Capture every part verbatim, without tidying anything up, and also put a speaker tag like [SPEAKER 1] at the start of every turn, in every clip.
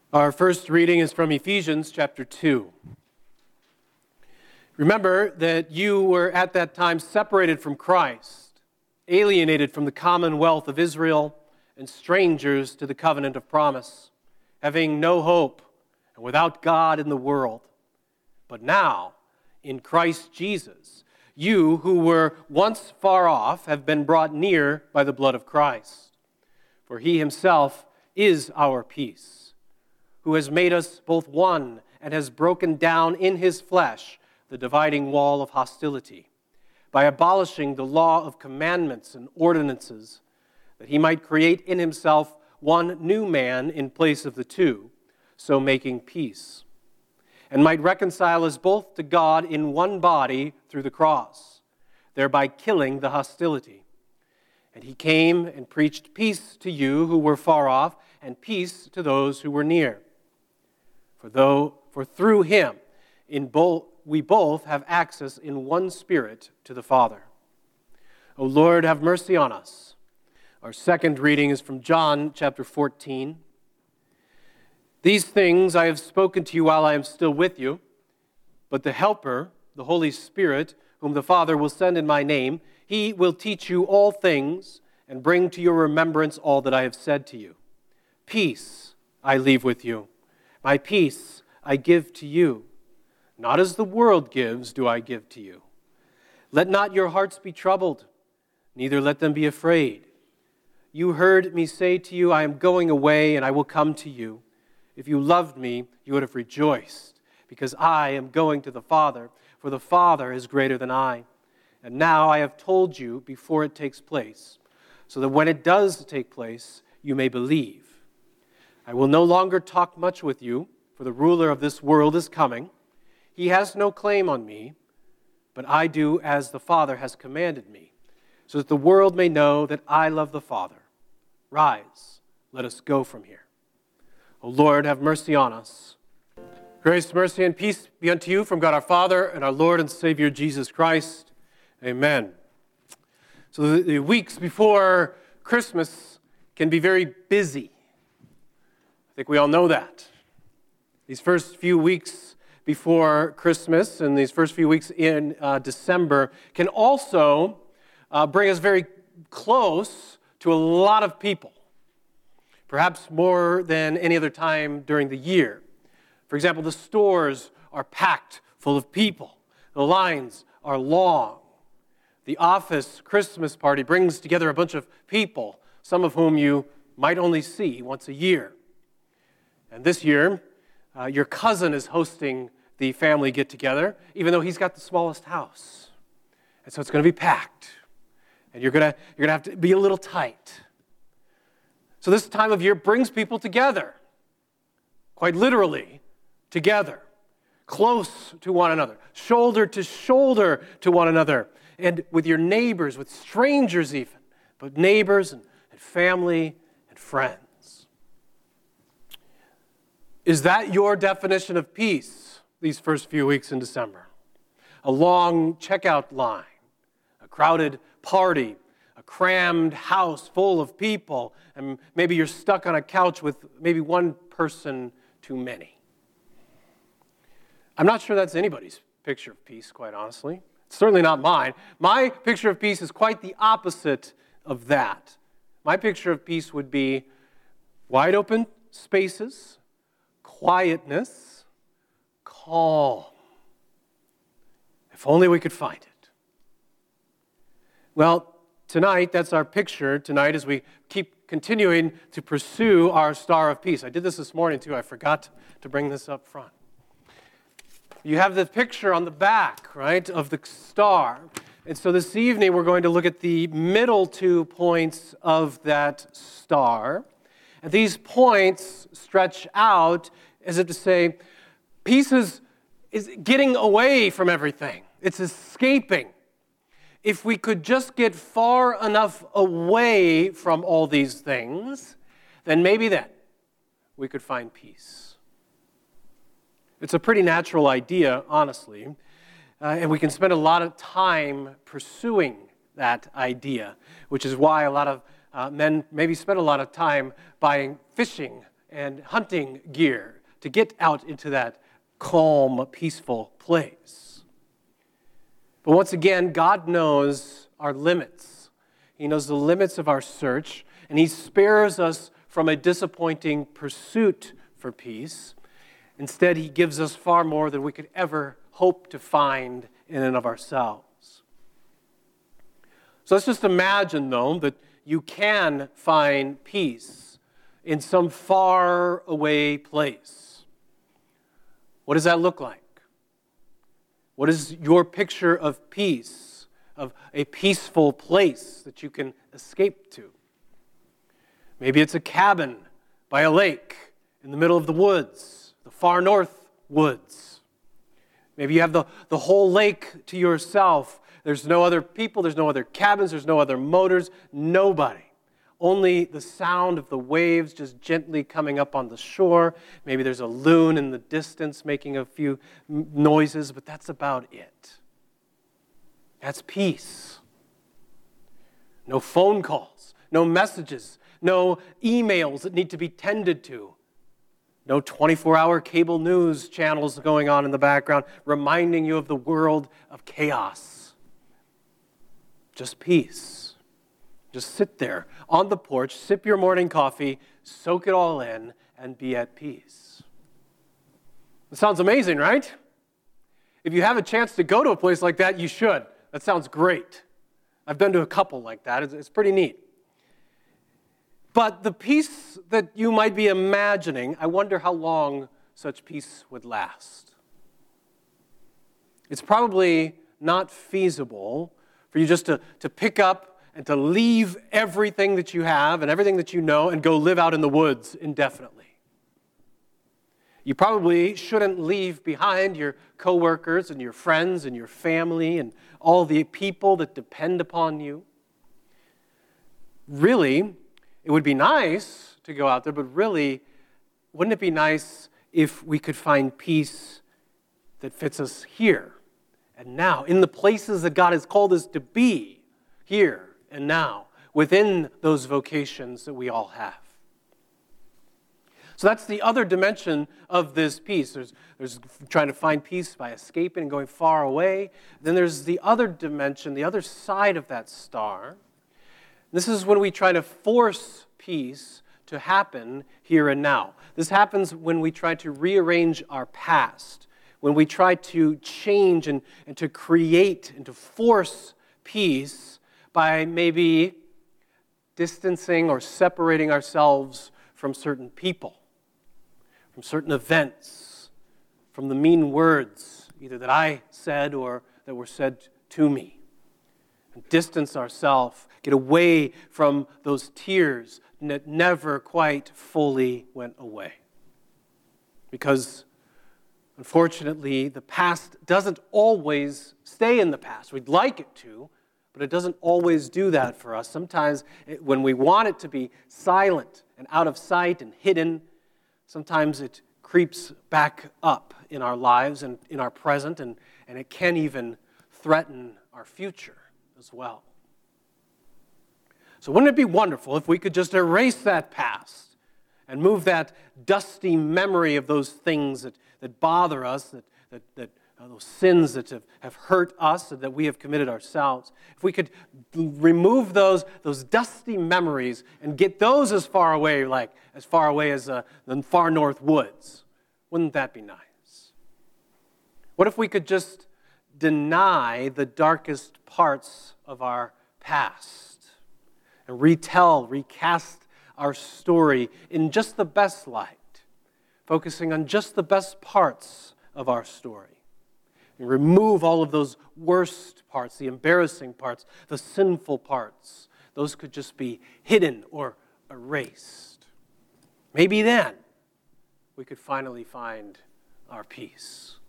[SPEAKER 1] Our first reading is from Ephesians chapter two. Remember that you were at that time separated from Christ, alienated from the commonwealth of Israel, and strangers to the covenant of promise, having no hope and without God in the world. But now, in Christ Jesus, you who were once far off have been brought near by the blood of Christ. For he himself is our peace, who has made us both one and has broken down in his flesh the dividing wall of hostility, by abolishing the law of commandments and ordinances, that he might create in himself one new man in place of the two, so making peace, and might reconcile us both to God in one body through the cross, thereby killing the hostility. And he came and preached peace to you who were far off, and peace to those who were near. For though, for through him, in both we both have access in one Spirit to the Father. O Lord, have mercy on us. Our second reading is from John chapter fourteen. These things I have spoken to you while I am still with you, but the Helper, the Holy Spirit, whom the Father will send in my name, he will teach you all things and bring to your remembrance all that I have said to you. Peace I leave with you. My peace I give to you. Not as the world gives do I give to you. Let not your hearts be troubled, neither let them be afraid. You heard me say to you, I am going away and I will come to you. If you loved me, you would have rejoiced, because I am going to the Father, for the Father is greater than I. And now I have told you before it takes place, so that when it does take place, you may believe. I will no longer talk much with you, for the ruler of this world is coming. He has no claim on me, but I do as the Father has commanded me, so that the world may know that I love the Father. Rise, let us go from here. O Lord, have mercy on us. Grace, mercy, and peace be unto you from God our Father and our Lord and Savior Jesus Christ. Amen. So the, the weeks before Christmas can be very busy. I think we all know that. These first few weeks before Christmas and these first few weeks in uh, December can also uh, bring us very close to a lot of people, perhaps more than any other time during the year. For example, the stores are packed full of people. The lines are long. The office Christmas party brings together a bunch of people, some of whom you might only see once a year. And this year, uh, your cousin is hosting the family get-together, even though he's got the smallest house. And so it's going to be packed. And you're going to, you're going to have to be a little tight. So this time of year brings people together, quite literally together, close to one another, shoulder to shoulder to one another, and with your neighbors, with strangers even, but neighbors and, and family and friends. Is that your definition of peace these first few weeks in December? A long checkout line, a crowded party, a crammed house full of people, and maybe you're stuck on a couch with maybe one person too many. I'm not sure that's anybody's picture of peace, quite honestly. It's certainly not mine. My picture of peace is quite the opposite of that. My picture of peace would be wide open spaces, quietness, calm. If only we could find it. Well, tonight, that's our picture tonight as we keep continuing to pursue our star of peace. I did this this morning, too. I forgot to bring this up front. You have the picture on the back, right, of the star. And so this evening, we're going to look at the middle two points of that star. And these points stretch out as if to say, peace is, is getting away from everything. It's escaping. If we could just get far enough away from all these things, then maybe then we could find peace. It's a pretty natural idea, honestly, uh, and we can spend a lot of time pursuing that idea, which is why a lot of uh, men maybe spend a lot of time buying fishing and hunting gear to get out into that calm, peaceful place. But once again, God knows our limits. He knows the limits of our search, and He spares us from a disappointing pursuit for peace. Instead, He gives us far more than we could ever hope to find in and of ourselves. So let's just imagine, though, that you can find peace in some far away place. What does that look like? What is your picture of peace, of a peaceful place that you can escape to? Maybe it's a cabin by a lake in the middle of the woods, the far north woods. Maybe you have the, the whole lake to yourself. There's no other people, there's no other cabins, there's no other motors, nobody. Only the sound of the waves just gently coming up on the shore. Maybe there's a loon in the distance making a few noises, but that's about it. That's peace. No phone calls, no messages, no emails that need to be tended to. No twenty-four hour cable news channels going on in the background reminding you of the world of chaos. Just peace. Just sit there on the porch, sip your morning coffee, soak it all in, and be at peace. It sounds amazing, right? If you have a chance to go to a place like that, you should. That sounds great. I've been to a couple like that. It's, it's pretty neat. But the peace that you might be imagining, I wonder how long such peace would last. It's probably not feasible for you just to, to pick up and to leave everything that you have and everything that you know and go live out in the woods indefinitely. You probably shouldn't leave behind your coworkers and your friends and your family and all the people that depend upon you. Really, it would be nice to go out there, but really, wouldn't it be nice if we could find peace that fits us here and now, in the places that God has called us to be, here and now, within those vocations that we all have? So that's the other dimension of this peace. There's, there's trying to find peace by escaping and going far away. Then there's the other dimension, the other side of that star. This is when we try to force peace to happen here and now. This happens when we try to rearrange our past, when we try to change and, and to create and to force peace by maybe distancing or separating ourselves from certain people, from certain events, from the mean words, either that I said or that were said to me. And distance ourselves, get away from those tears that never quite fully went away. Because, unfortunately, the past doesn't always stay in the past. We'd like it to, but it doesn't always do that for us. Sometimes it, when we want it to be silent and out of sight and hidden, sometimes it creeps back up in our lives and in our present, and, and it can even threaten our future as well. So wouldn't it be wonderful if we could just erase that past and move that dusty memory of those things that, that bother us, that, that, that Uh, those sins that have, have hurt us and that we have committed ourselves. If we could remove those, those dusty memories and get those as far away, like as far away as uh, the far north woods, wouldn't that be nice? What if we could just deny the darkest parts of our past and retell, recast our story in just the best light, focusing on just the best parts of our story? And remove all of those worst parts, the embarrassing parts, the sinful parts. Those could just be hidden or erased. Maybe then we could finally find our peace.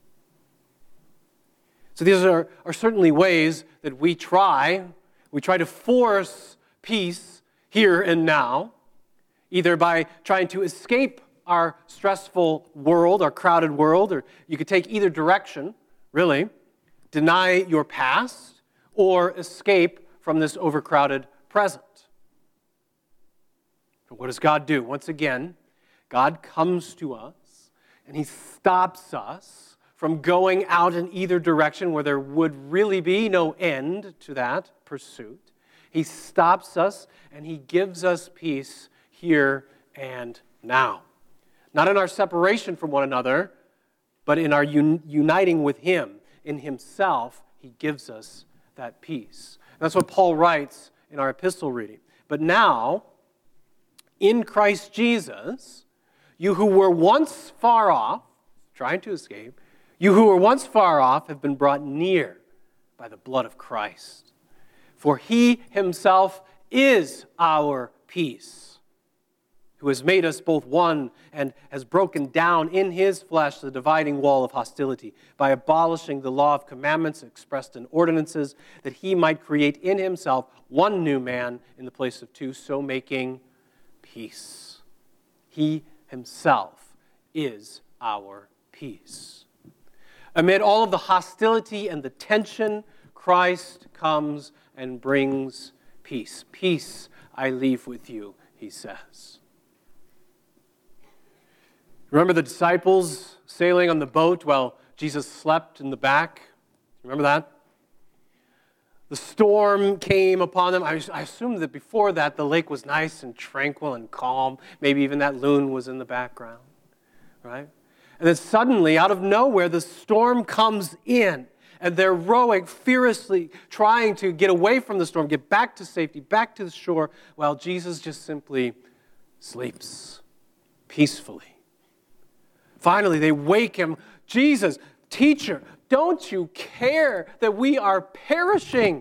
[SPEAKER 1] So these are, are certainly ways that we try, we try to force peace here and now, either by trying to escape our stressful world, our crowded world, or you could take either direction. Really, deny your past or escape from this overcrowded present. But what does God do? Once again, God comes to us, and he stops us from going out in either direction where there would really be no end to that pursuit. He stops us, and he gives us peace here and now. Not in our separation from one another, but in our un- uniting with him. In himself, he gives us that peace. And that's what Paul writes in our epistle reading. But now, in Christ Jesus, you who were once far off, trying to escape, you who were once far off have been brought near by the blood of Christ. For he himself is our peace, who has made us both one and has broken down in his flesh the dividing wall of hostility by abolishing the law of commandments expressed in ordinances, that he might create in himself one new man in the place of two, so making peace. He himself is our peace. Amid all of the hostility and the tension, Christ comes and brings peace. Peace I leave with you, he says. Remember the disciples sailing on the boat while Jesus slept in the back? Remember that? The storm came upon them. I, I assume that before that, the lake was nice and tranquil and calm. Maybe even that loon was in the background, right? And then suddenly, out of nowhere, the storm comes in, and they're rowing furiously, trying to get away from the storm, get back to safety, back to the shore, while Jesus just simply sleeps peacefully. Finally, they wake him. Jesus, teacher, don't you care that we are perishing?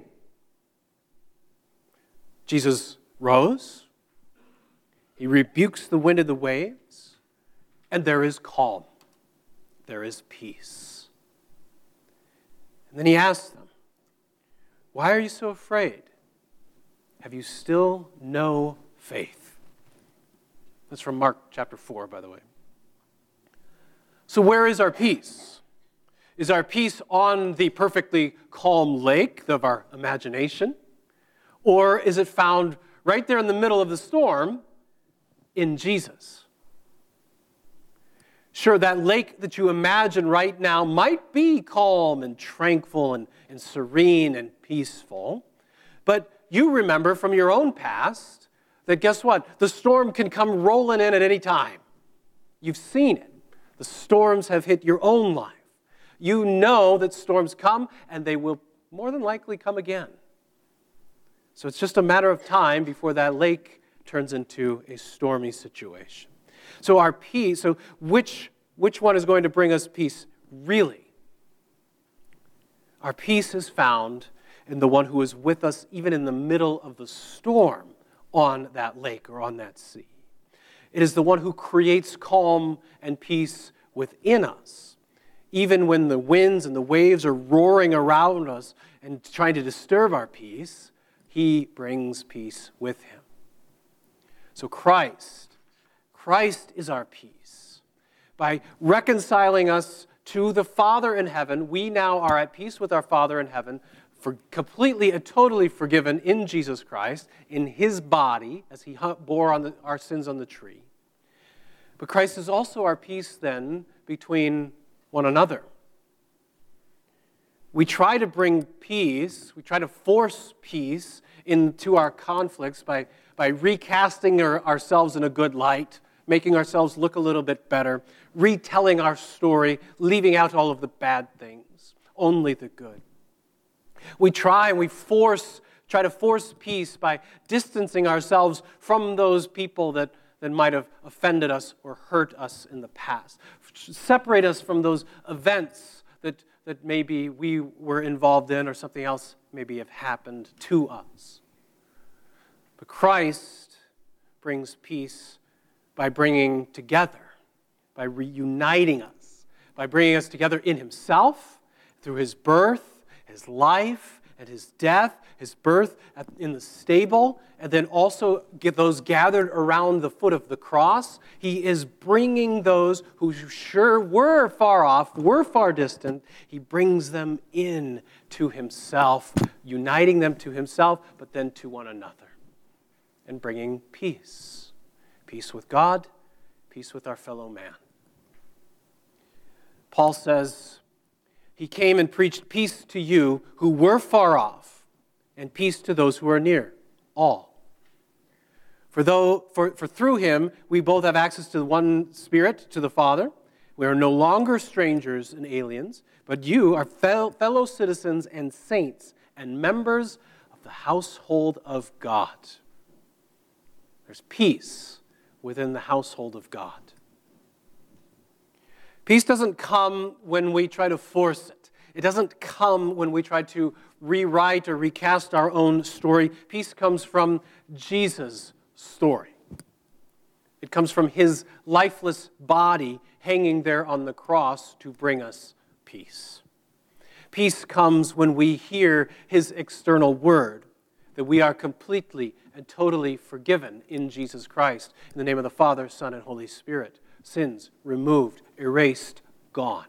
[SPEAKER 1] Jesus rose. He rebukes the wind and the waves, and there is calm. There is peace. And then he asks them, why are you so afraid? Have you still no faith? That's from Mark chapter four, by the way. So where is our peace? Is our peace on the perfectly calm lake of our imagination? Or is it found right there in the middle of the storm in Jesus? Sure, that lake that you imagine right now might be calm and tranquil and, and serene and peaceful, but you remember from your own past that guess what? The storm can come rolling in at any time. You've seen it. The storms have hit your own life. You know that storms come, and they will more than likely come again. So it's just a matter of time before that lake turns into a stormy situation. So our peace, so which, which one is going to bring us peace? Really? Our peace is found in the one who is with us even in the middle of the storm on that lake or on that sea. It is the one who creates calm and peace within us. Even when the winds and the waves are roaring around us and trying to disturb our peace, he brings peace with him. So Christ, Christ is our peace. By reconciling us to the Father in heaven, we now are at peace with our Father in heaven, for completely and totally forgiven in Jesus Christ, in his body, as he bore on the, our sins on the tree. But Christ is also our peace then between one another. We try to bring peace, we try to force peace into our conflicts by, by recasting our, ourselves in a good light, making ourselves look a little bit better, retelling our story, leaving out all of the bad things, only the good. We try and we force, try to force peace by distancing ourselves from those people that, that might have offended us or hurt us in the past. Separate us from those events that, that maybe we were involved in or something else maybe have happened to us. But Christ brings peace by bringing together, by reuniting us, by bringing us together in himself, through his birth, his life, and his death, his birth in the stable, and then also get those gathered around the foot of the cross. He is bringing those who sure were far off, were far distant, he brings them in to himself, uniting them to himself, but then to one another, and bringing peace. Peace with God, peace with our fellow man. Paul says, he came and preached peace to you who were far off, and peace to those who are near, all. For, though, for, for through him we both have access to one Spirit, to the Father. We are no longer strangers and aliens, but you are fel- fellow citizens and saints and members of the household of God. There's peace within the household of God. Peace doesn't come when we try to force it. It doesn't come when we try to rewrite or recast our own story. Peace comes from Jesus' story. It comes from his lifeless body hanging there on the cross to bring us peace. Peace comes when we hear his external word, that we are completely and totally forgiven in Jesus Christ. In the name of the Father, Son, and Holy Spirit. Sins removed, erased, gone.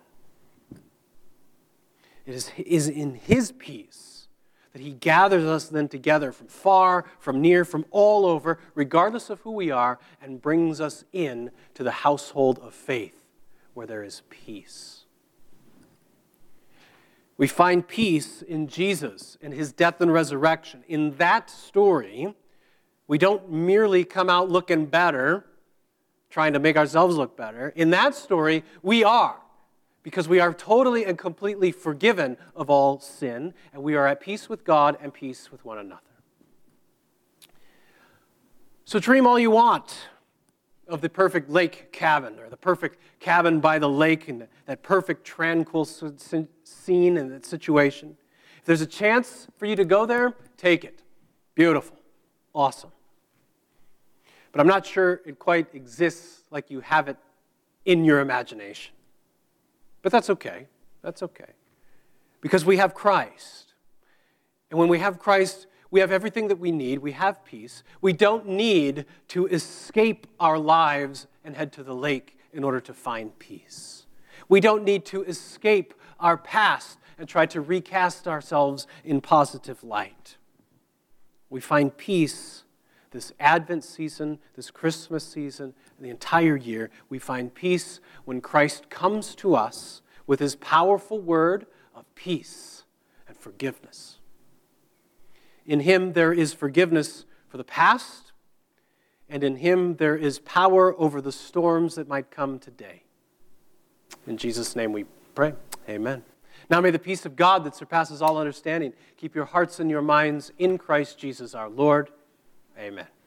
[SPEAKER 1] It is, is in his peace that he gathers us then together from far, from near, from all over, regardless of who we are, and brings us in to the household of faith, where there is peace. We find peace in Jesus and his death and resurrection. In that story, we don't merely come out looking better, trying to make ourselves look better. In that story, we are, because we are totally and completely forgiven of all sin, and we are at peace with God and peace with one another. So dream all you want of the perfect lake cabin, or the perfect cabin by the lake, and that perfect tranquil scene and that situation. If there's a chance for you to go there, take it. Beautiful. Awesome. But I'm not sure it quite exists like you have it in your imagination. But that's okay. That's okay. Because we have Christ. And when we have Christ, we have everything that we need. We have peace. We don't need to escape our lives and head to the lake in order to find peace. We don't need to escape our past and try to recast ourselves in positive light. We find peace this Advent season, this Christmas season, and the entire year. We find peace when Christ comes to us with his powerful word of peace and forgiveness. In him there is forgiveness for the past, and in him there is power over the storms that might come today. In Jesus' name we pray. Amen. Now may the peace of God that surpasses all understanding keep your hearts and your minds in Christ Jesus our Lord. Amen.